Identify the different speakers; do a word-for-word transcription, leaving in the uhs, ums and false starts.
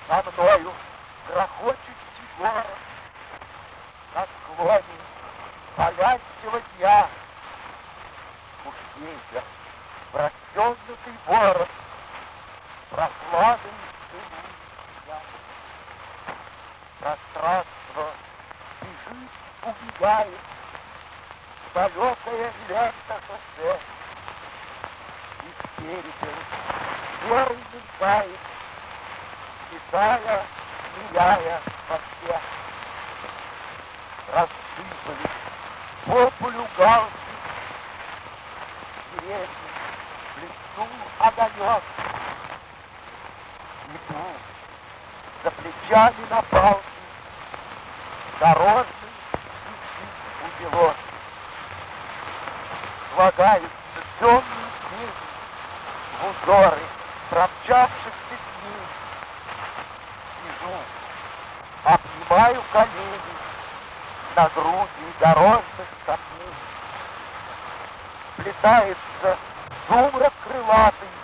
Speaker 1: со мною грохочущий город на склоне палящего дня. Уж ветер в расстегнутый ворот прохладой целует. Пространство бежит, убегает далекая лента шоссе. И спереди серый мелькает, летая, миляя во всех. Рассыпались по полю галки, деревья, в лесу огонек. Иду за плечами на палке, дорожный висит узелок. Слагаются темные тени в узоры промчавшихся дней. Сижу, обнимаю колени на груди дорожных камней. Сплетается сумрак крылатый